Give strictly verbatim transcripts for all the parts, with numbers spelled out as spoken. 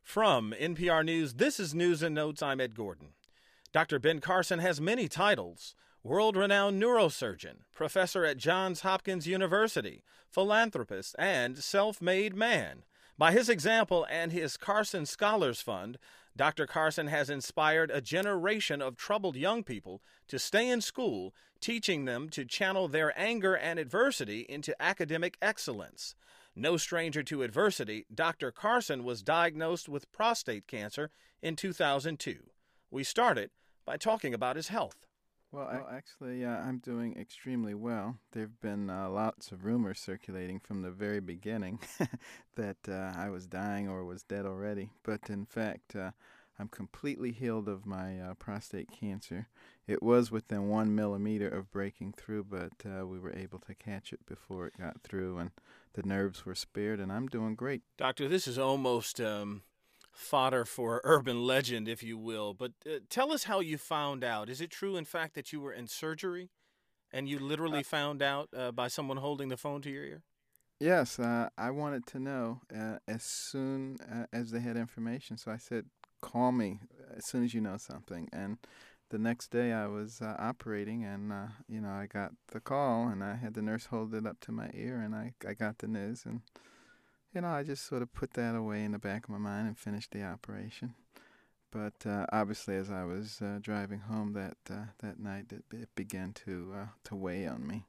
From N P R News, this is News and Notes. I'm Ed Gordon. Doctor Ben Carson has many titles: world-renowned neurosurgeon, professor at Johns Hopkins University, philanthropist, and self-made man. By his example and his Carson Scholars Fund, Doctor Carson has inspired a generation of troubled young people to stay in school, teaching them to channel their anger and adversity into academic excellence. No stranger to adversity, Doctor Carson was diagnosed with prostate cancer in two thousand two. We started by talking about his health. Well, I, actually, uh, I'm doing extremely well. There have been uh, lots of rumors circulating from the very beginning that uh, I was dying or was dead already. But in fact, uh, I'm completely healed of my uh, prostate cancer. It was within one millimeter of breaking through, but uh, we were able to catch it before it got through, and the nerves were spared, and I'm doing great. Doctor, this is almost um, fodder for urban legend, if you will, but uh, tell us how you found out. Is it true, in fact, that you were in surgery and you literally uh, found out uh, by someone holding the phone to your ear? Yes, uh, I wanted to know uh, as soon uh, as they had information, so I said, call me as soon as you know something. And the next day I was uh, operating, and, uh, you know, I got the call, and I had the nurse hold it up to my ear, and I, I got the news. And, you know, I just sort of put that away in the back of my mind and finished the operation. But uh, obviously, as I was uh, driving home that uh, that night, it, it began to uh, to weigh on me.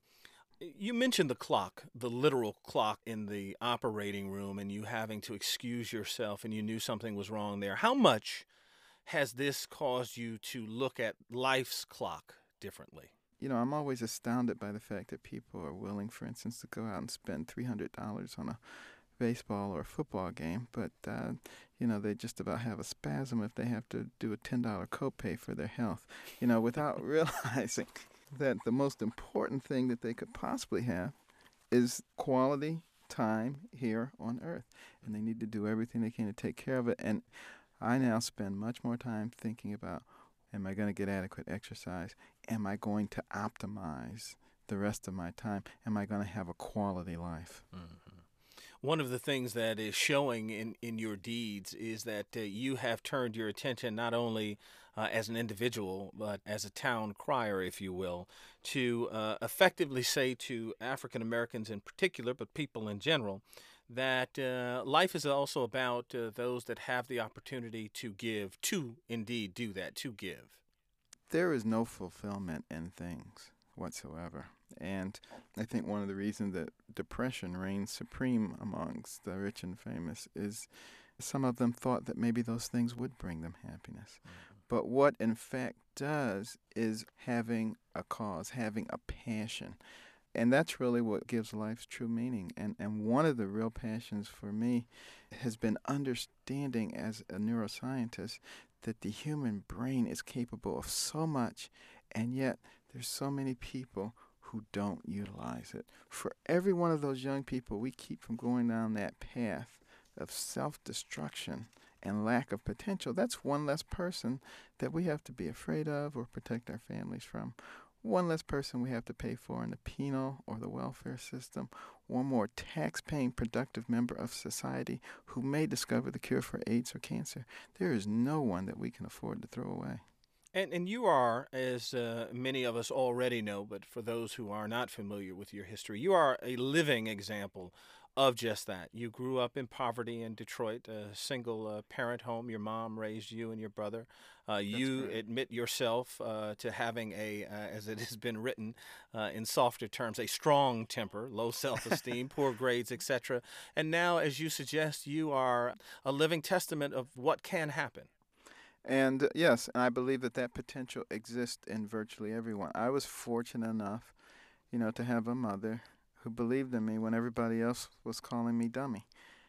You mentioned the clock, the literal clock in the operating room, and you having to excuse yourself, and you knew something was wrong there. How much has this caused you to look at life's clock differently? You know, I'm always astounded by the fact that people are willing, for instance, to go out and spend three hundred dollars on a baseball or a football game, but, uh, you know, they just about have a spasm if they have to do a ten dollar copay for their health, you know, without realizing that the most important thing that they could possibly have is quality time here on Earth, and they need to do everything they can to take care of it. And I now spend much more time thinking about, am I going to get adequate exercise? Am I going to optimize the rest of my time? Am I going to have a quality life? Mm-hmm. One of the things that is showing in, in your deeds is that uh, you have turned your attention not only uh, as an individual, but as a town crier, if you will, to uh, effectively say to African Americans in particular, but people in general, that uh, life is also about uh, those that have the opportunity to give, to indeed do that, to give. There is no fulfillment in things whatsoever. And I think one of the reasons that depression reigns supreme amongst the rich and famous is some of them thought that maybe those things would bring them happiness. Mm-hmm. But what in fact does is having a cause, having a passion. And that's really what gives life true meaning. And and one of the real passions for me has been understanding as a neuroscientist that the human brain is capable of so much, and yet there's so many people who don't utilize it. For every one of those young people we keep from going down that path of self-destruction and lack of potential, that's one less person that we have to be afraid of or protect our families from. One less person we have to pay for in the penal or the welfare system. One more tax-paying productive member of society who may discover the cure for AIDS or cancer. There is no one that we can afford to throw away. And and you are, as uh, many of us already know, but for those who are not familiar with your history, you are a living example of just that. You grew up in poverty in Detroit, a single uh, parent home. Your mom raised you and your brother. Uh, you correct. admit yourself uh, to having a, uh, as it has been written uh, in softer terms, a strong temper, low self-esteem, poor grades, et cetera. And now, as you suggest, you are a living testament of what can happen. And uh, yes, and I believe that that potential exists in virtually everyone. I was fortunate enough, you know, to have a mother who believed in me when everybody else was calling me dummy.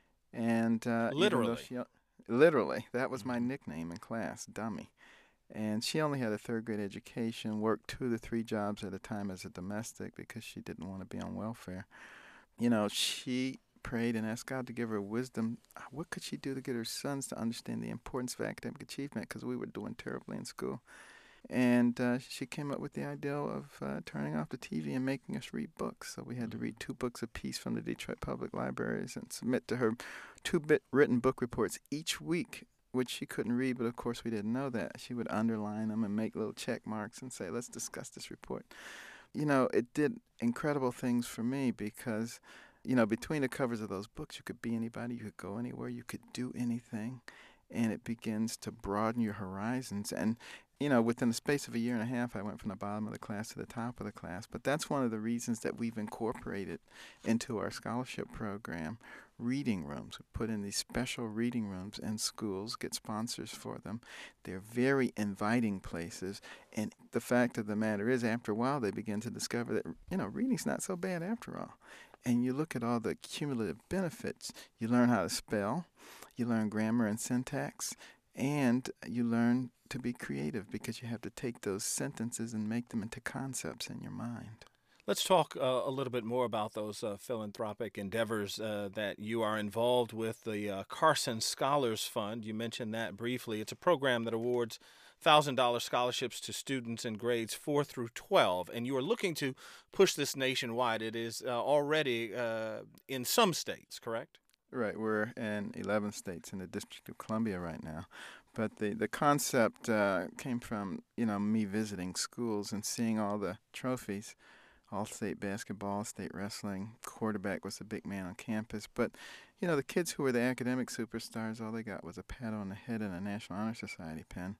And uh, literally, she, literally, that was my nickname in class, dummy. And she only had a third grade education, worked two to three jobs at a time as a domestic because she didn't want to be on welfare. You know, she prayed and asked God to give her wisdom. What could she do to get her sons to understand the importance of academic achievement? Because we were doing terribly in school. And uh, she came up with the idea of uh, turning off the T V and making us read books. So we had to read two books apiece from the Detroit Public Libraries and submit to her two-bit written book reports each week, which she couldn't read, but of course we didn't know that. She would underline them and make little check marks and say, let's discuss this report. You know, it did incredible things for me because, you know, between the covers of those books, you could be anybody, you could go anywhere, you could do anything, and it begins to broaden your horizons. And, you know, within the space of a year and a half, I went from the bottom of the class to the top of the class. But that's one of the reasons that we've incorporated into our scholarship program reading rooms. We put in these special reading rooms in schools, get sponsors for them. They're very inviting places. And the fact of the matter is, after a while, they begin to discover that, you know, reading's not so bad after all. And you look at all the cumulative benefits. You learn how to spell, you learn grammar and syntax, and you learn to be creative because you have to take those sentences and make them into concepts in your mind. Let's talk uh, a little bit more about those uh, philanthropic endeavors uh, that you are involved with. The uh, Carson Scholars Fund, you mentioned that briefly. It's a program that awards one thousand dollars scholarships to students in grades four through twelve, and you are looking to push this nationwide. It is uh, already uh, in some states, correct? Right. We're in eleven states in the District of Columbia right now. But the, the concept uh, came from, you know, me visiting schools and seeing all the trophies. All-state basketball, state wrestling, quarterback was the big man on campus. But, you know, the kids who were the academic superstars, all they got was a pat on the head and a National Honor Society pen.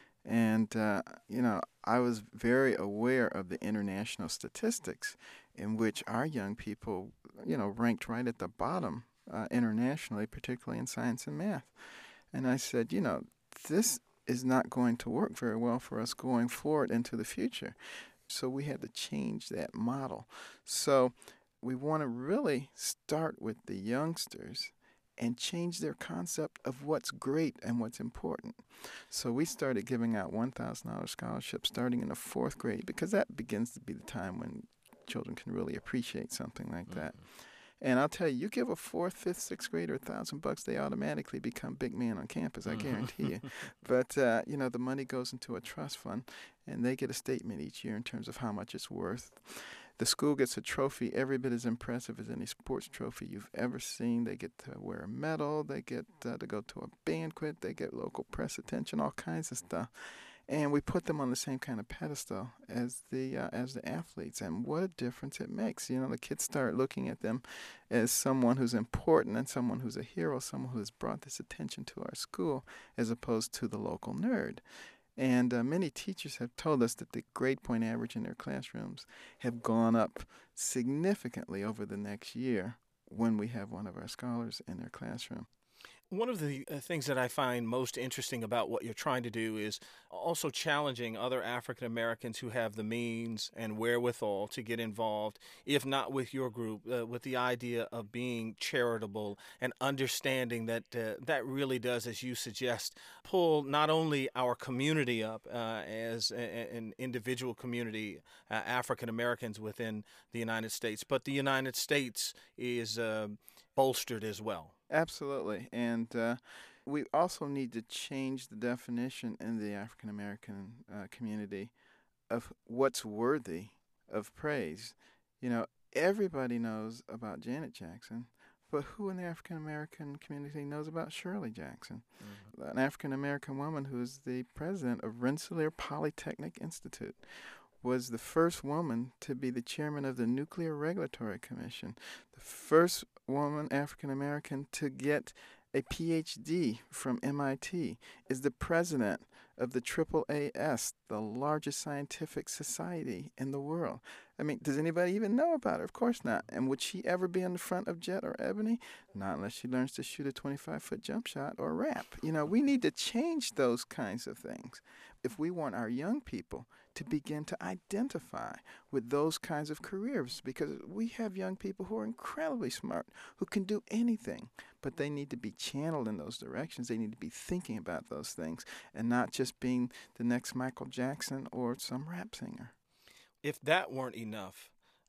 And, uh, you know, I was very aware of the international statistics in which our young people, you know, ranked right at the bottom uh, internationally, particularly in science and math. And I said, you know, this is not going to work very well for us going forward into the future. So we had to change that model. So we want to really start with the youngsters and change their concept of what's great and what's important. So we started giving out one thousand dollars scholarships starting in the fourth grade because that begins to be the time when children can really appreciate something like that. Mm-hmm. And I'll tell you, you give a fourth, fifth, sixth grader a thousand bucks, they automatically become big man on campus, I guarantee you. But, uh, you know, the money goes into a trust fund, and they get a statement each year in terms of how much it's worth. The school gets a trophy every bit as impressive as any sports trophy you've ever seen. They get to wear a medal. They get uh, to go to a banquet. They get local press attention, all kinds of stuff. And we put them on the same kind of pedestal as the uh, as the athletes, and what a difference it makes. You know, the kids start looking at them as someone who's important and someone who's a hero, someone who has brought this attention to our school, as opposed to the local nerd. And uh, many teachers have told us that the grade point average in their classrooms have gone up significantly over the next year when we have one of our scholars in their classroom. One of the uh, things that I find most interesting about what you're trying to do is also challenging other African Americans who have the means and wherewithal to get involved, if not with your group, uh, with the idea of being charitable and understanding that uh, that really does, as you suggest, pull not only our community up uh, as a, an individual community, uh, African Americans within the United States, but the United States is uh, bolstered as well. Absolutely. And uh, we also need to change the definition in the African American uh, community of what's worthy of praise. You know, everybody knows about Janet Jackson, but who in the African American community knows about Shirley Jackson, mm-hmm. an African American woman who is the president of Rensselaer Polytechnic Institute? Was the first woman to be the chairman of the Nuclear Regulatory Commission, the first woman, African-American, to get a P H D from M I T, is the president of the triple A S, the largest scientific society in the world. I mean, does anybody even know about her? Of course not. And would she ever be on the front of Jet or Ebony? Not unless she learns to shoot a twenty-five-foot jump shot or rap. You know, we need to change those kinds of things if we want our young people to begin to identify with those kinds of careers, because we have young people who are incredibly smart, who can do anything, but they need to be channeled in those directions. They need to be thinking about those things and not just being the next Michael Jackson or some rap singer. If that weren't enough,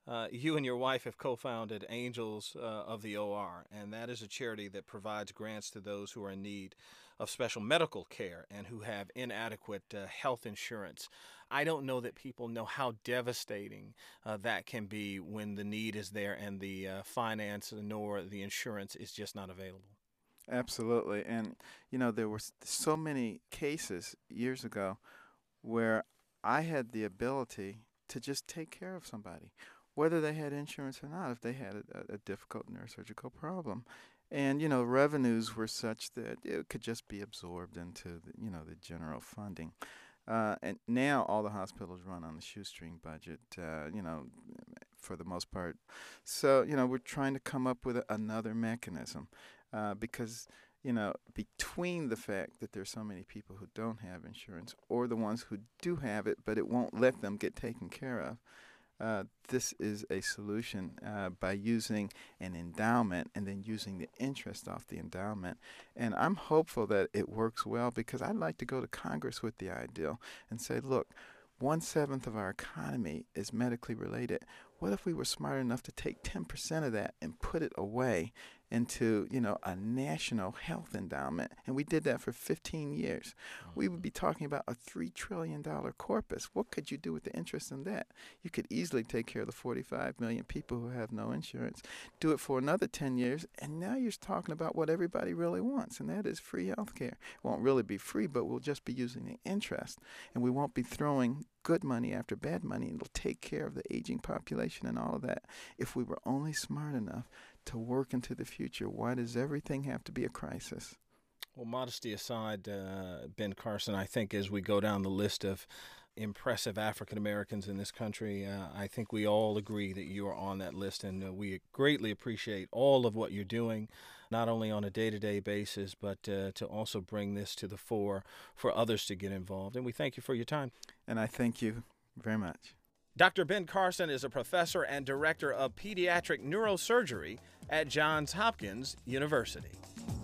Uh, you and your wife have co-founded Angels uh, of the O R, and that is a charity that provides grants to those who are in need of special medical care and who have inadequate uh, health insurance. I don't know that people know how devastating uh, that can be when the need is there and the uh, finance nor the insurance is just not available. Absolutely. And, you know, there were so many cases years ago where I had the ability to just take care of somebody, whether they had insurance or not, if they had a, a difficult neurosurgical problem. And, you know, revenues were such that it could just be absorbed into, the, you know, the general funding. Uh, and now all the hospitals run on the shoestring budget, uh, you know, for the most part. So, you know, we're trying to come up with a, another mechanism uh, because, you know, between the fact that there's so many people who don't have insurance or the ones who do have it, but it won't let them get taken care of, Uh, this is a solution uh, by using an endowment and then using the interest off the endowment. And I'm hopeful that it works well because I'd like to go to Congress with the ideal and say, look, one-seventh of our economy is medically related. What if we were smart enough to take ten percent of that and put it away into, you know, a national health endowment? And we did that for fifteen years. We would be talking about a three trillion dollars corpus. What could you do with the interest in that? You could easily take care of the forty-five million people who have no insurance, do it for another ten years, and now you're talking about what everybody really wants, and that is free health care. It won't really be free, but we'll just be using the interest, and we won't be throwing good money after bad money. It'll take care of the aging population and all of that. If we were only smart enough to work into the future, why does everything have to be a crisis? Well, modesty aside, uh, Ben Carson, I think as we go down the list of impressive African Americans in this country, uh, I think we all agree that you are on that list, and uh, we greatly appreciate all of what you're doing, not only on a day-to-day basis, but uh, to also bring this to the fore for others to get involved. And we thank you for your time. And I thank you very much. Doctor Ben Carson is a professor and director of pediatric neurosurgery at Johns Hopkins University.